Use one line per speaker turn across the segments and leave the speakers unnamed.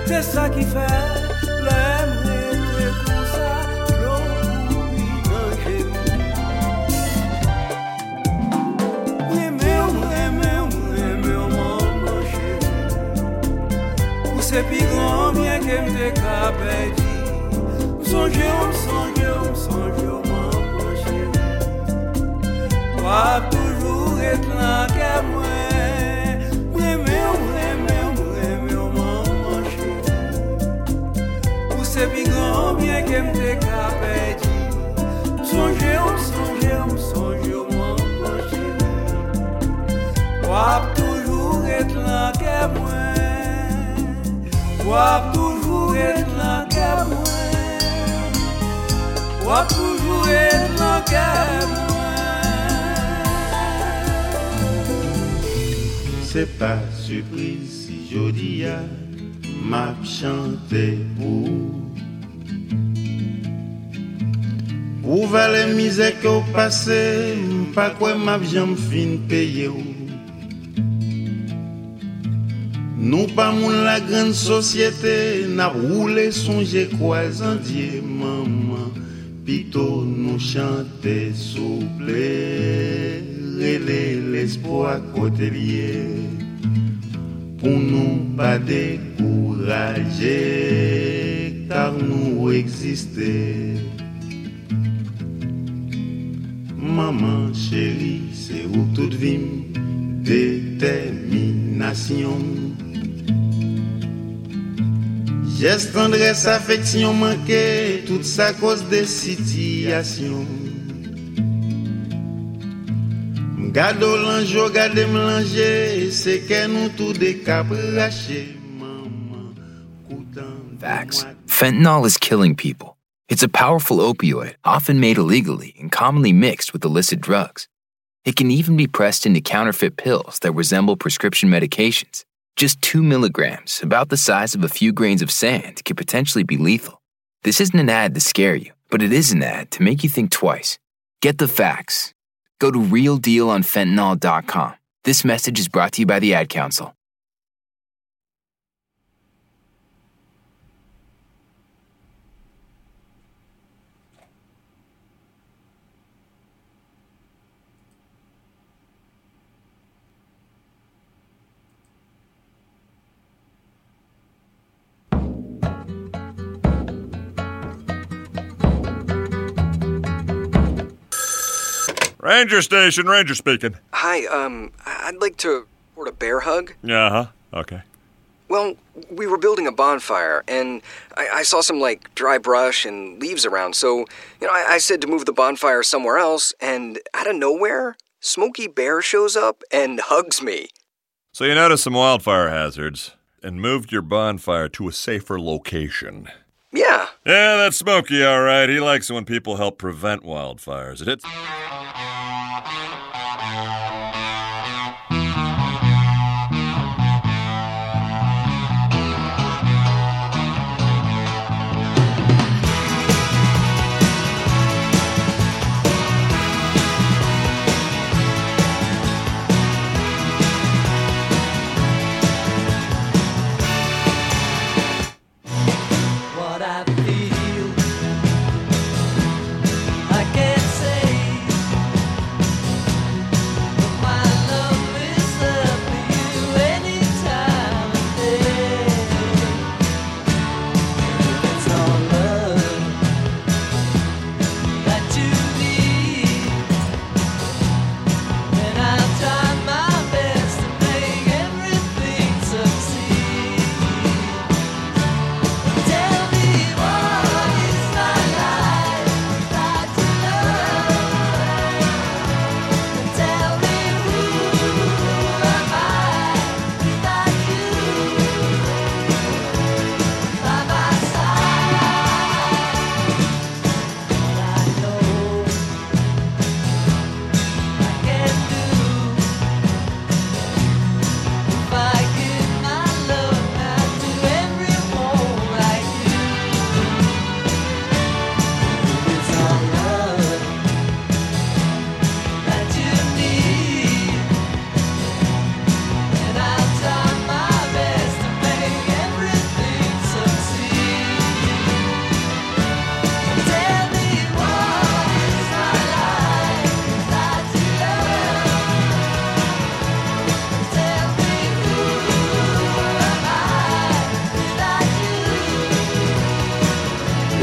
C'est ça qui fait l'aimer comme ça, l'eau couille dans chez maman chérie. Ou c'est plus grand bien que m'te capé dit. Songe, maman chérie. Pas toujours être là que moi. C'est plus grand bien que m'te capé dit. Songe, maman chérie. Wap toujours être là que moi. Wap toujours être là que moi. Wap toujours être là que moi.
C'est pas surprise si jodi a m'a chanté pour valer misère que au passé, pas quoi m'a jamais fin payer. Nous pas moun la grande société, n'a roulé songer croisandier maman, pito nous chanter souple, relé l'espoir côté lié. Pour nous pas décourager, car nous existons. Maman chérie, c'est où toute vie, détermination. Geste, tendresse, affection manquée, toute ça cause des situations. Gado l'anjo, gade m'langer, c'est que nous tout des cabrachés, maman.
Facts. Fentanyl is killing people. It's a powerful opioid, often made illegally and commonly mixed with illicit drugs. It can even be pressed into counterfeit pills that resemble prescription medications. Just 2 milligrams, about the size of a few grains of sand, can potentially be lethal. This isn't an ad to scare you, but it is an ad to make you think twice. Get the facts. Go to realdealonfentanyl.com. This message is brought to you by the Ad Council.
Ranger station, Ranger speaking.
Hi, I'd like to report a bear hug.
Uh-huh, okay.
Well, we were building a bonfire, and I saw some, dry brush and leaves around, so, I said to move the bonfire somewhere else, and out of nowhere, Smokey Bear shows up and hugs me.
So you noticed some wildfire hazards, and moved your bonfire to a safer location.
Yeah.
Yeah, that's Smokey, all right. He likes it when people help prevent wildfires. It hits...
What I feel, I can't say.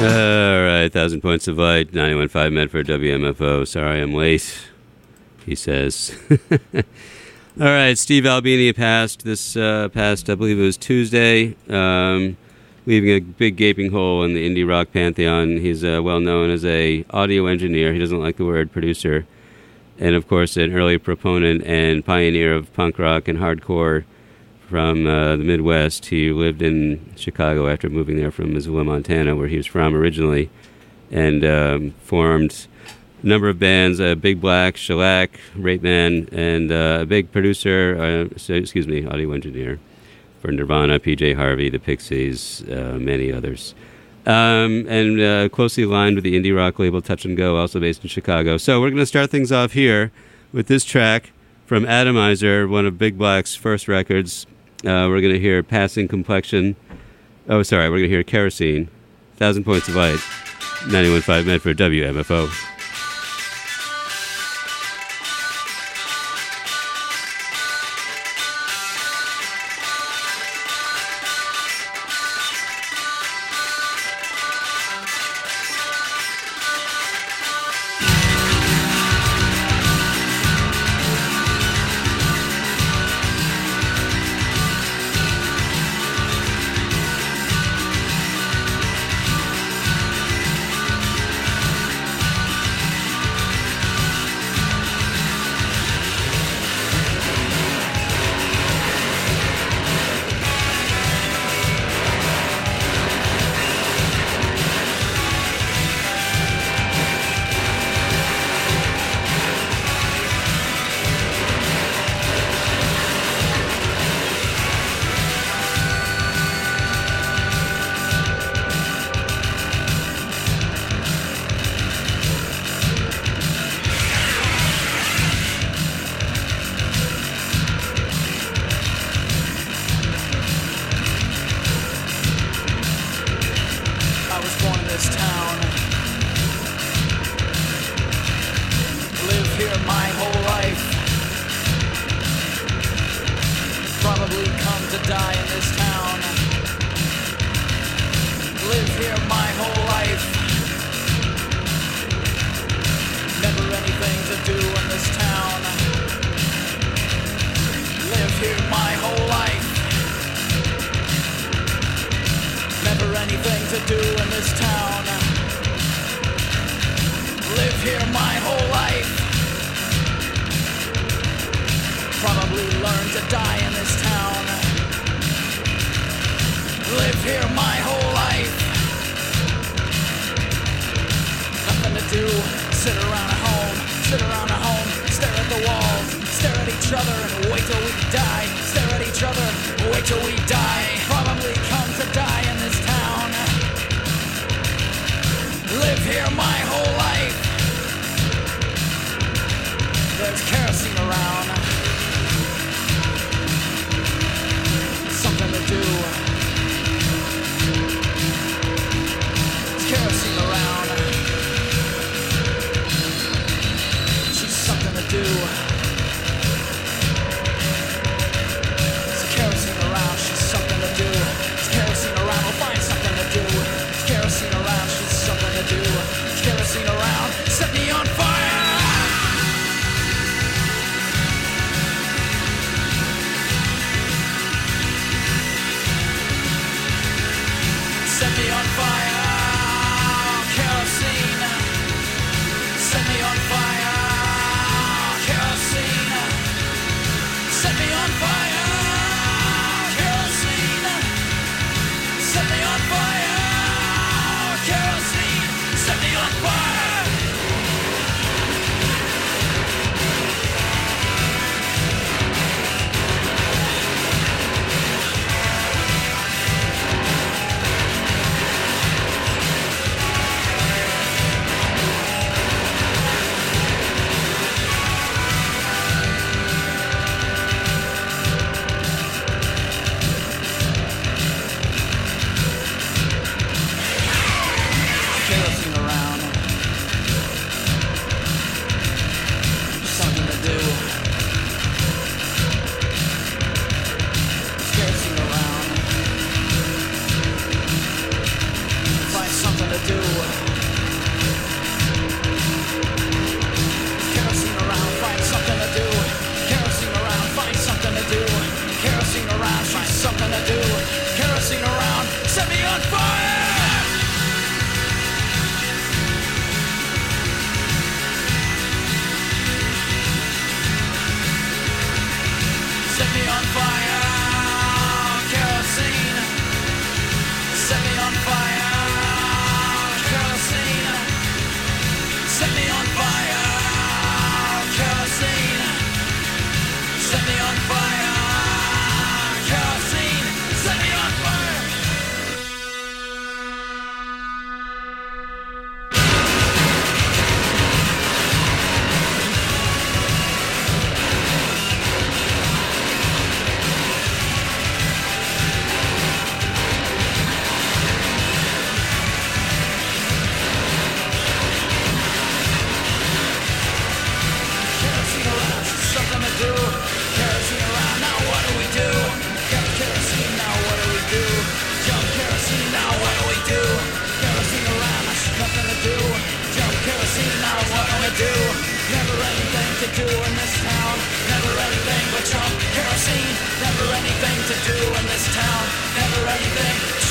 All right, 1,000 Points of Light, 91.5 Medford, WMFO. Sorry I'm late, he says. All right, Steve Albini passed this past, I believe it was Tuesday, leaving a big gaping hole in the indie rock pantheon. He's well known as a audio engineer. He doesn't like the word producer. And, of course, an early proponent and pioneer of punk rock and hardcore from the Midwest. He lived in Chicago after moving there from Missoula, Montana, where he was from originally, and formed a number of bands, Big Black, Shellac, Rape Man, and a big producer, audio engineer for Nirvana, PJ Harvey, the Pixies, many others. And closely aligned with the indie rock label Touch and Go, also based in Chicago. So we're going to start things off here with this track from Atomizer, one of Big Black's first records. We're going to hear Passing Complexion. We're going to hear Kerosene, 1,000 Points of Light, 91.5 Medford, WMFO.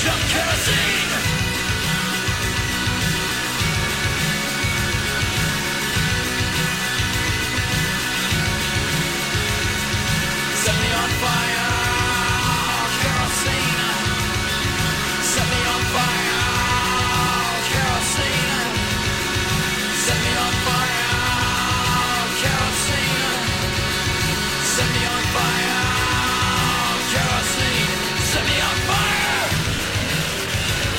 Some kerosene. Set me on fire, kerosene. Set me on fire, kerosene. Set me on fire, kerosene. Set me on fire, kerosene. Set me on fire.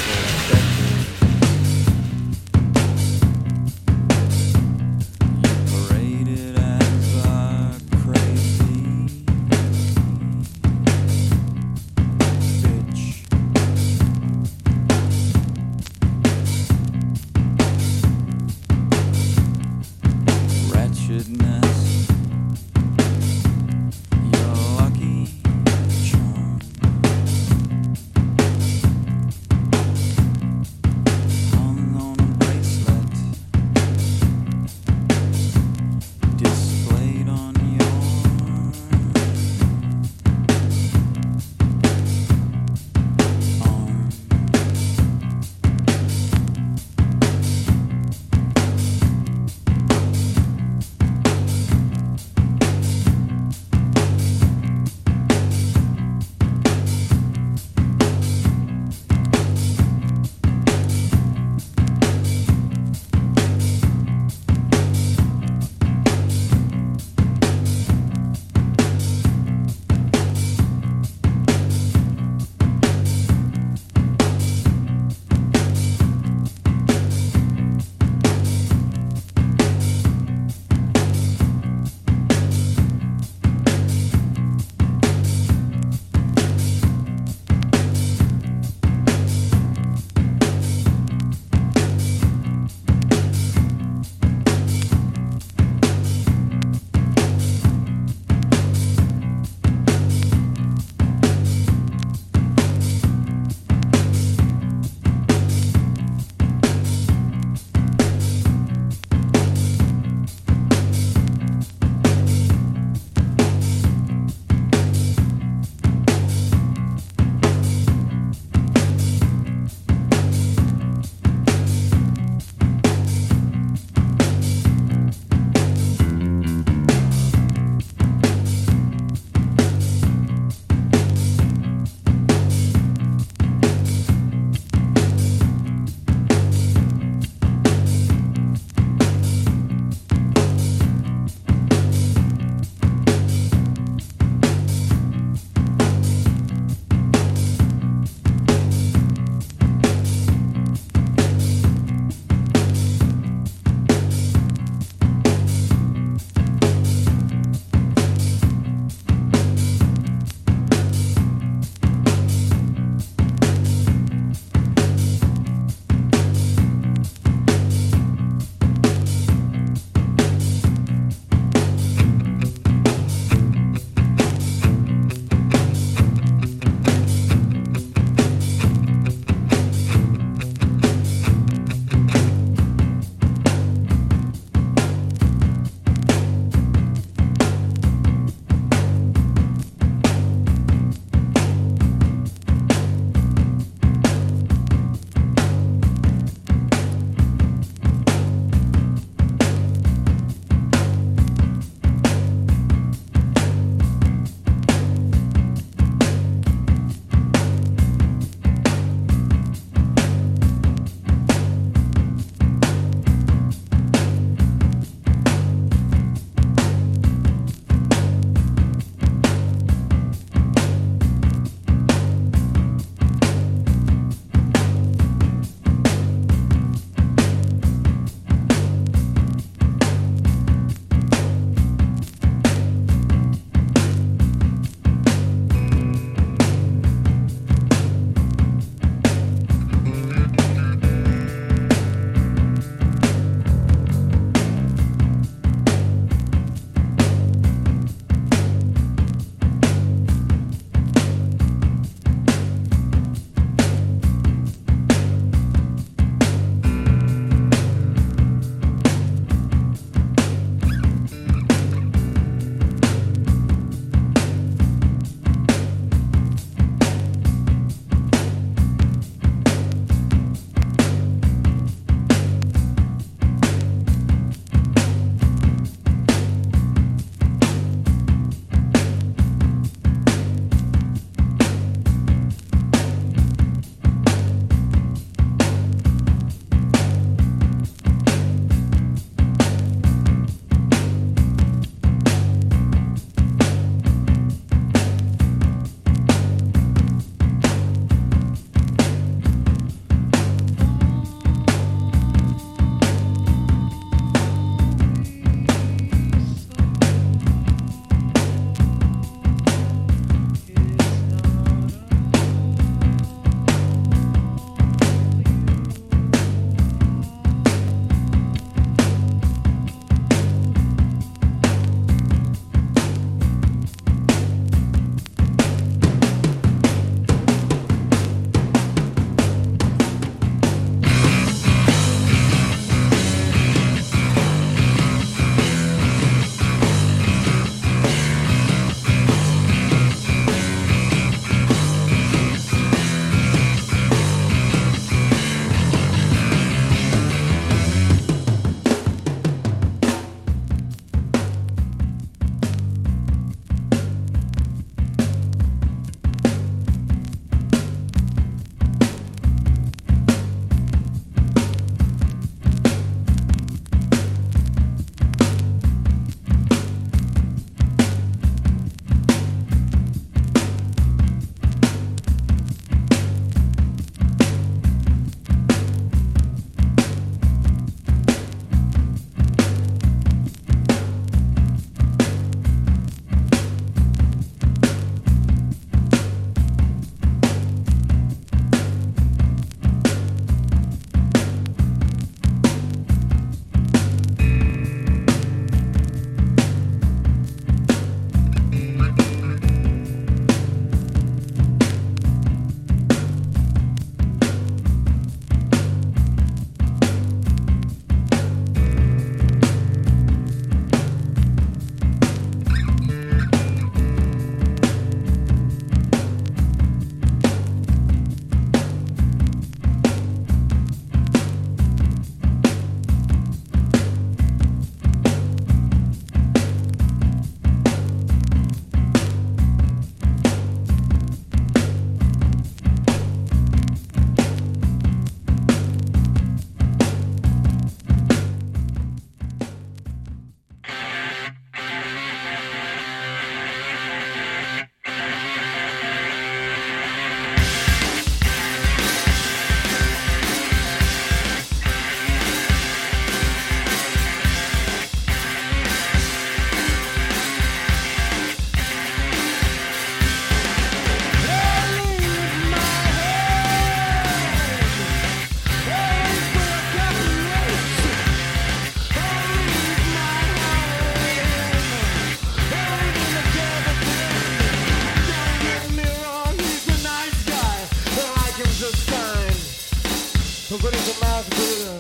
a sign. Nobody's a mouth breather.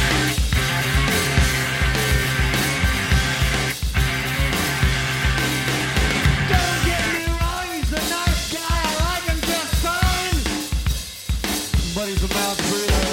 Don't get me wrong, he's a nice guy. I like him just fine. But he's a mouth breather.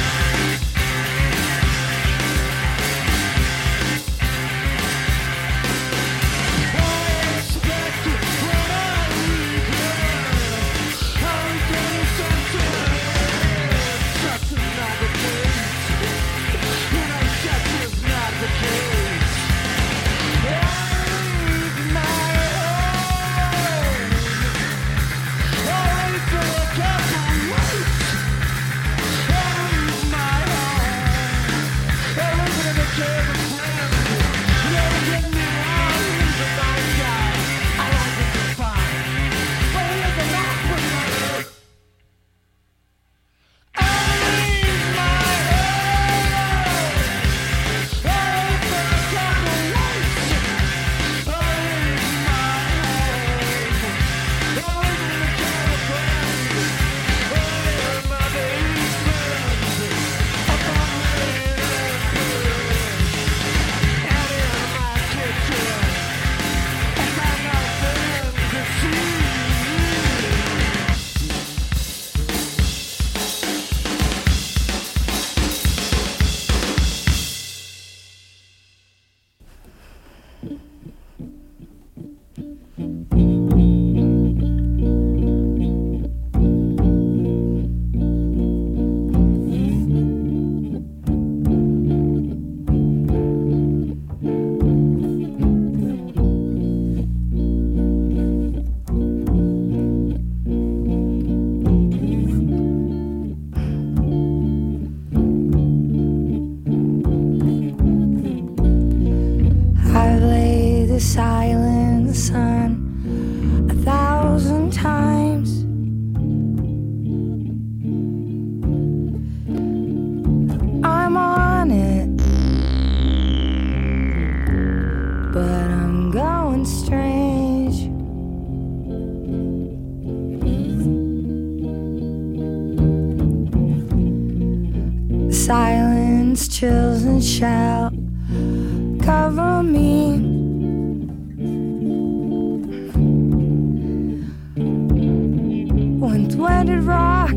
Silent sun 1,000 times. I'm on it, but I'm going strange. Silence, chills, and shout cover me. Wind-wetted rock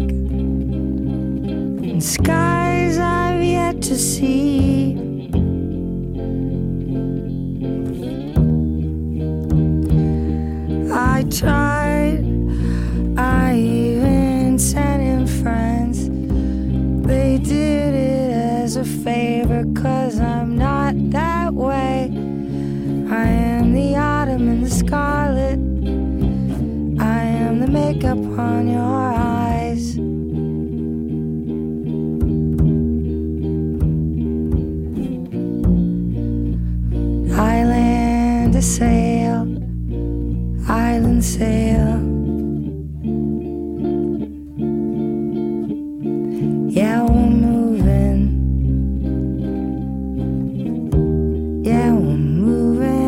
and skies I've yet to see. I tried, I even sent in friends. They did it as a favor, 'cause I'm not that way. I am the autumn and the scarlet. I am the makeup on your eyes. Island to sail, island sail. Yeah, we're moving. Yeah, we're moving.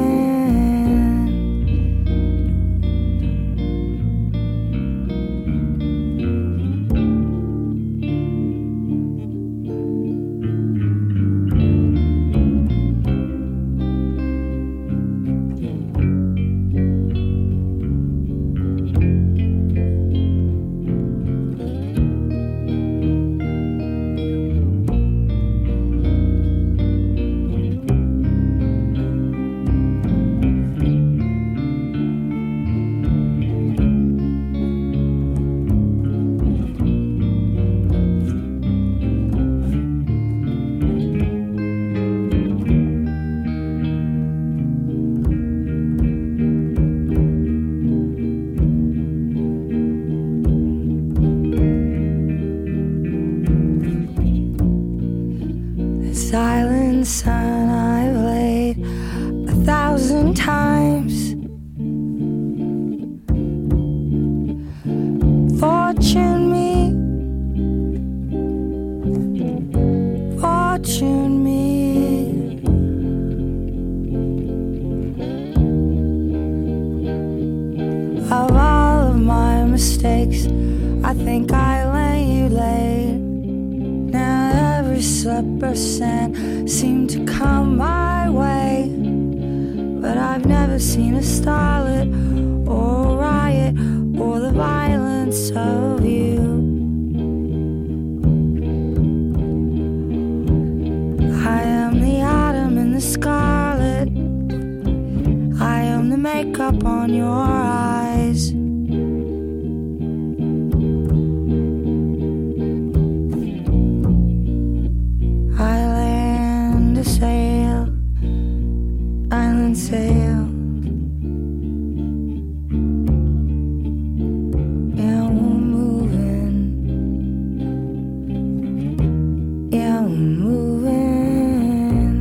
Silent sun I've laid 1,000 times. Fortune me, fortune me. Of all of my mistakes, I think I lay you %, seem to come my way. But I've never seen a starlet or a riot or the violence of you. I am the autumn and the scarlet. I am the makeup on your eyes. I land a sail, island sail. Yeah, we're moving. Yeah, we're moving.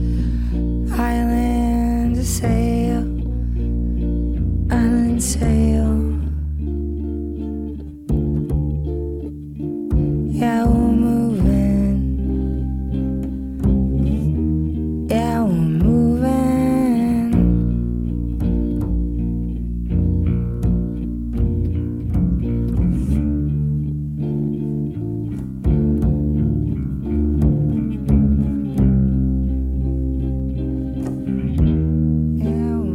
Island a sail, island sail. Yeah, we're moving. Yeah, we're moving. Yeah, we're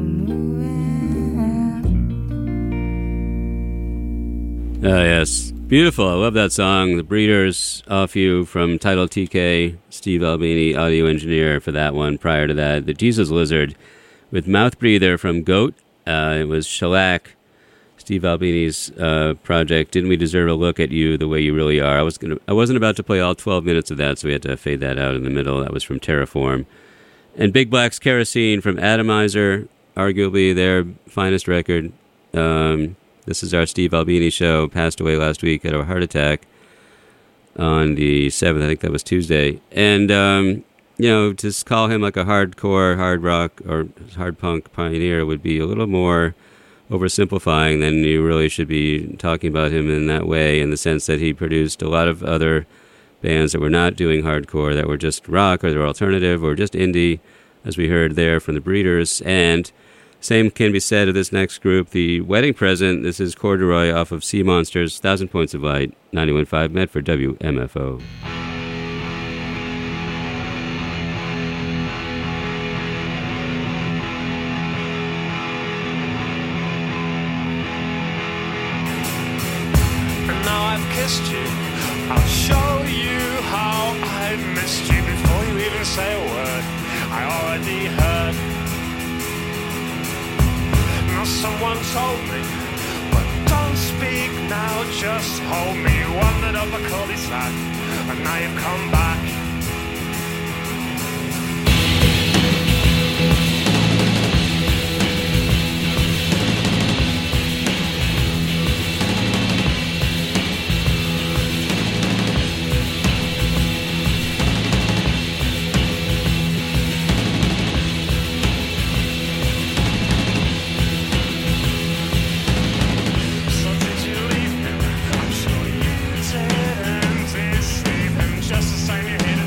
moving.
Oh, yes. Beautiful. I love that song. The Breeders, Off You from Title TK, Steve Albini, audio engineer for that one. Prior to that, The Jesus Lizard with Mouth Breather from Goat. It was Shellac, Steve Albini's project. Didn't We Deserve a Look at You the Way You Really Are? I wasn't about to play all 12 minutes of that, so we had to fade that out in the middle. That was from Terraform. And Big Black's Kerosene from Atomizer, arguably their finest record. This is our Steve Albini show. Passed away last week at a heart attack on the 7th. I think that was Tuesday. And, to call him like a hardcore, hard rock, or hard punk pioneer would be a little more oversimplifying than you really should be talking about him in that way, in the sense that he produced a lot of other bands that were not doing hardcore, that were just rock, or they were alternative, or just indie, as we heard there from the Breeders. And same can be said of this next group, The Wedding Present. This is Corduroy off of Sea Monsters, 1,000 Points of Light, 91.5 Medford WMFO.
And now I've kissed you, I'll show you how I missed you before you even say a word. I already heard. Now someone told me, but don't speak now, just hold me. You wandered up a cul-de-sac, and now you've come back. Just the same, you're here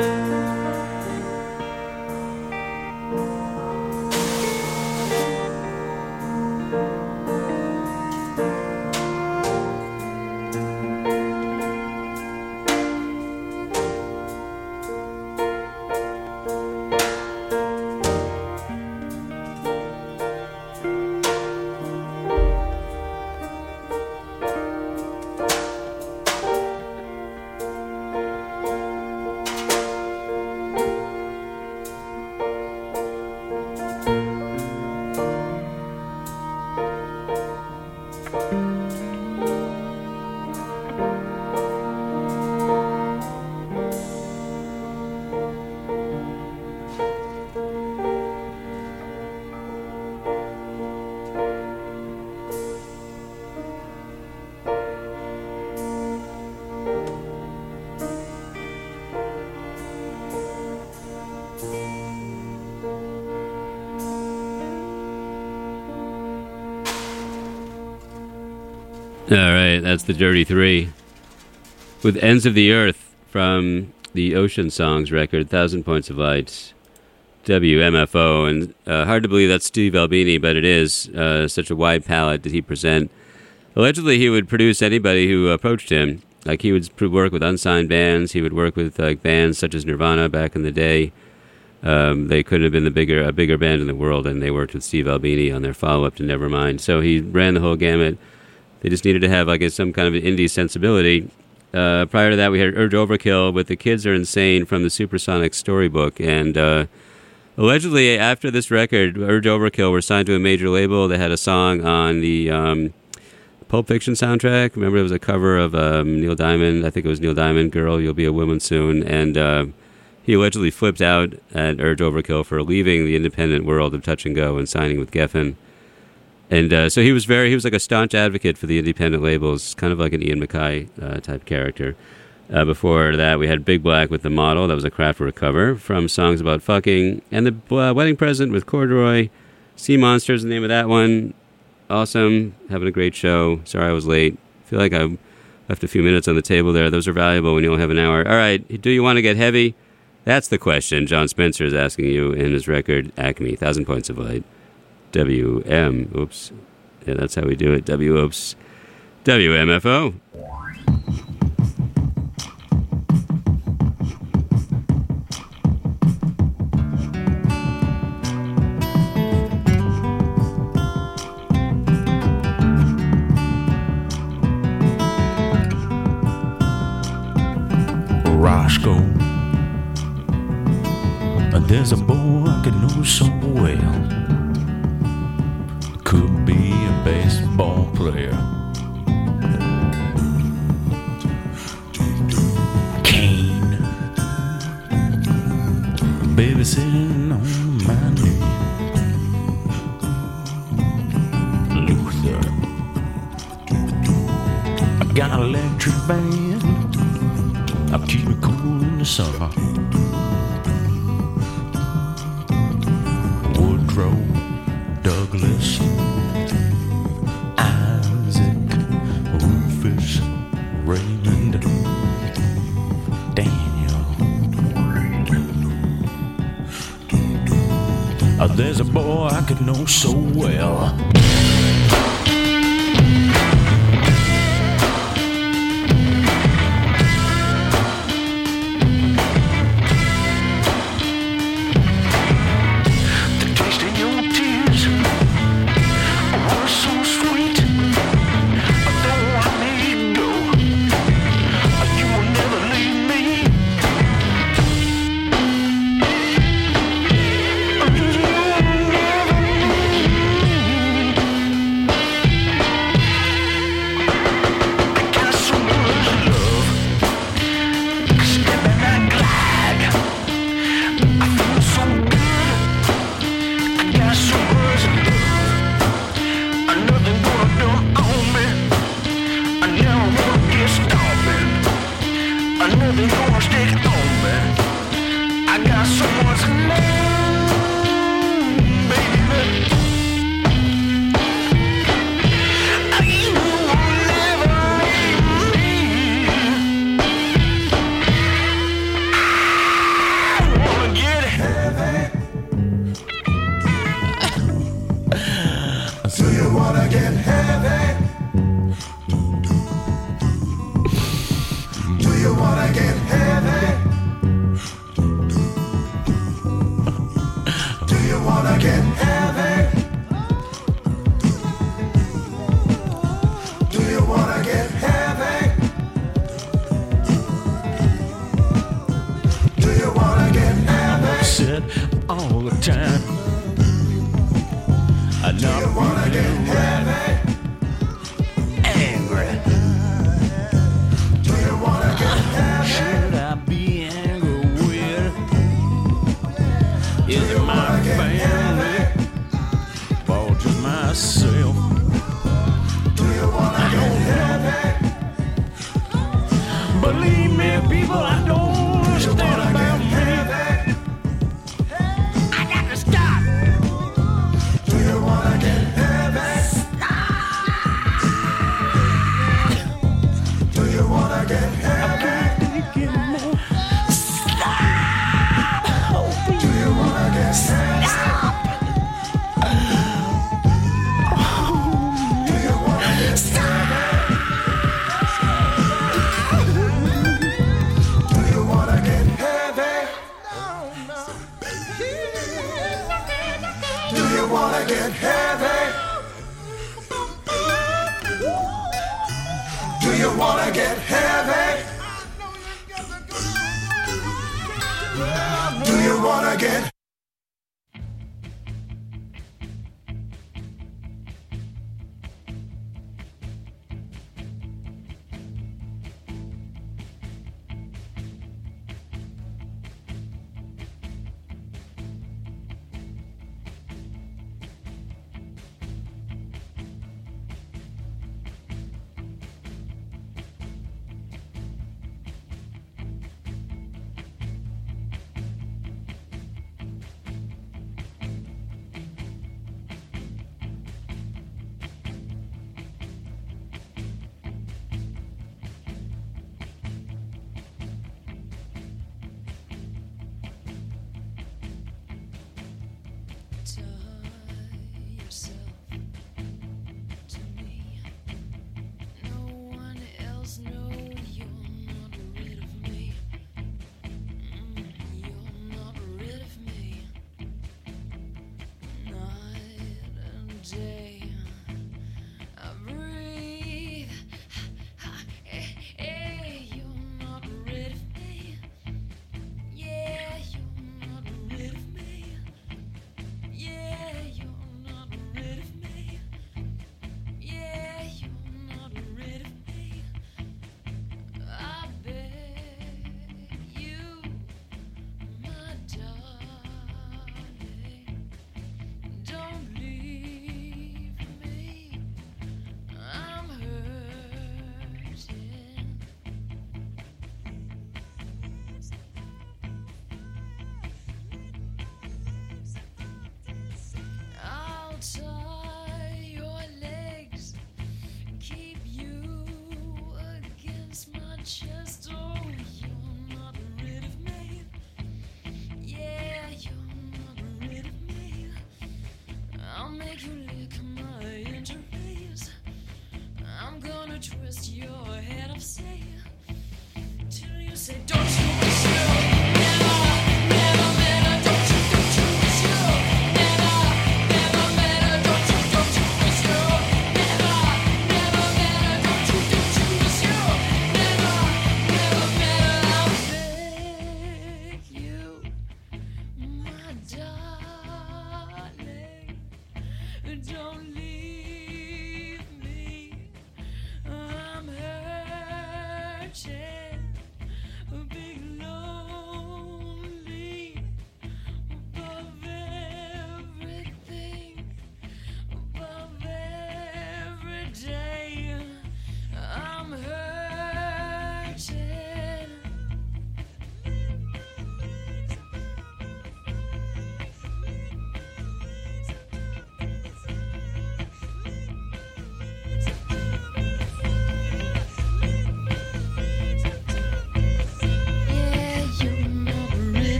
All right, that's the Dirty Three with Ends of the Earth from the Ocean Songs record, 1,000 Points of Light, WMFO. And hard to believe that's Steve Albini, but it is. Such a wide palette did he present. Allegedly, he would produce anybody who approached him. Like, he would work with unsigned bands. He would work with bands such as Nirvana back in the day. They couldn't have been a bigger band in the world, and they worked with Steve Albini on their follow-up to Nevermind. So he ran the whole gamut. They just needed to have some kind of an indie sensibility. Prior to that, we had Urge Overkill with The Kids Are Insane from the Supersonic Storybook. And allegedly, after this record, Urge Overkill were signed to a major label. They had a song on the Pulp Fiction soundtrack. Remember, it was a cover of Neil Diamond. I think it was Neil Diamond, Girl, You'll Be a Woman Soon. And he allegedly flipped out at Urge Overkill for leaving the independent world of Touch and Go and signing with Geffen. And so he was like a staunch advocate for the independent labels, kind of like an Ian MacKaye type character. Before that, we had Big Black with The Model. That was a Kraftwerk cover from Songs About Fucking. And The Wedding Present with Corduroy. Sea Monsters, the name of that one. Awesome. Having a great show. Sorry I was late. I feel like I left a few minutes on the table there. Those are valuable when you only have an hour. All right. Do you want to get heavy? That's the question John Spencer is asking you in his record, Acme, 1,000 Points of Light. Oops. Yeah, that's how we do it. Oops. WMFO.
Roscoe, there's a boy I could know so well. Could be a baseball player. Kane, baby sitting on my knee. Luther, I got an electric band. I'll keep it cool in the summer. Woodrow, Douglas, Isaac, Rufus, Raymond, Daniel. There's a boy I could know so well. all the time. I'm not feeling right. Angry. Should I be angry with? Is it my family or just myself? I don't know. Believe me, people, I don't understand about me. I got to stop. Do you wanna get heavy? Stop. Do you wanna get heavy? Get heavy. Do you wanna get heavy? Do you wanna get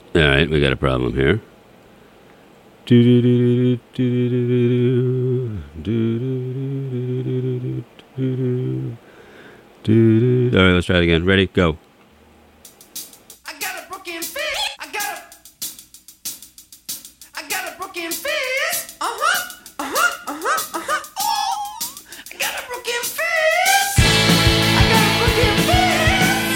All right, we got a problem here. All right, let's try it again. Ready? Go.
I got a broken fist. I got a broken fist. I got a broken fist. I got a broken fist.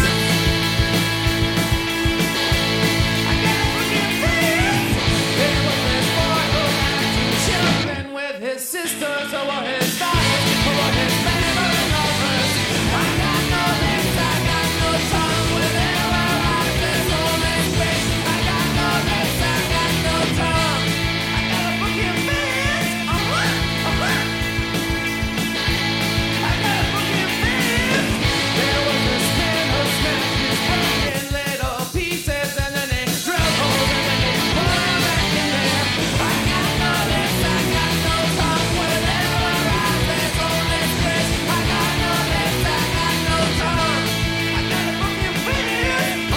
I got a broken fist. There was this boy who had 2 children with his sisters over his daughters, over his family lovers. I got no legs, I got no tongue. Whenever I this only space. I got no legs, I got no tongue. I got a broken fist. I got a broken fist. There was this man who snapped his brain in little pieces, and then they drilled holes, and then they put him back in there. I got no legs, I got no tongue. Whenever I this only space. I got no legs, I got no tongue. I got a broken fist. I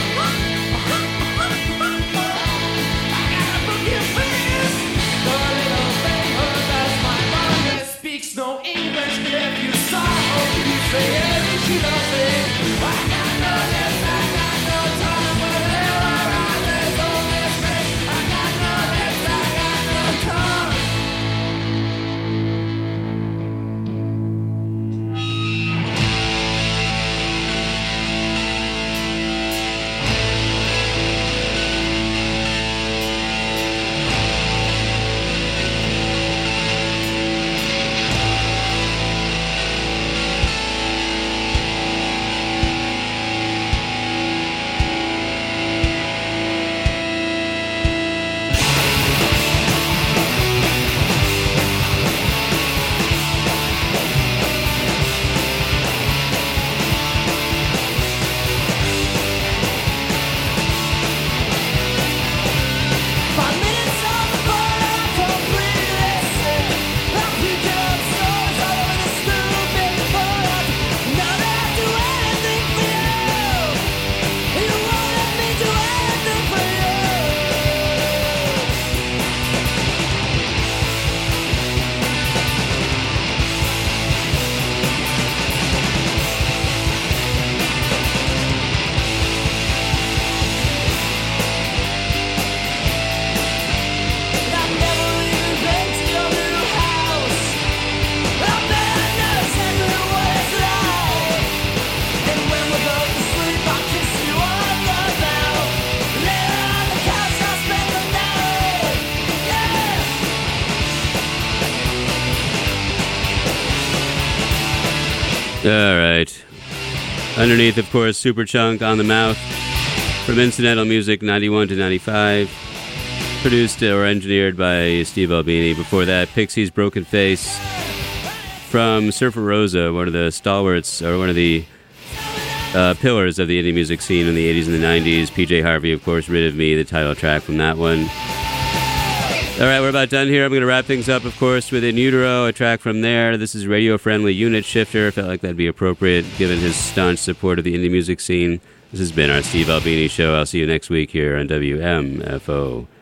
got a broken fist. The little thing who does my mother speaks no English. If you saw her, you say every she loves it. I got no legs, I got no tongue. Whenever I this only space. I got no legs, I got no tongue.
All right. Underneath, of course, Superchunk on the Mouth from Incidental Music 91 to 95. Produced or engineered by Steve Albini. Before that, Pixies' Broken Face from Surfer Rosa, one of the stalwarts, or one of the pillars of the indie music scene in the 80s and the 90s. PJ Harvey, of course, Rid of Me, the title track from that one. All right, we're about done here. I'm going to wrap things up, of course, with In Utero, a track from there. This is radio-friendly Unit Shifter. Felt like that'd be appropriate, given his staunch support of the indie music scene. This has been our Steve Albini Show. I'll see you next week here on WMFO.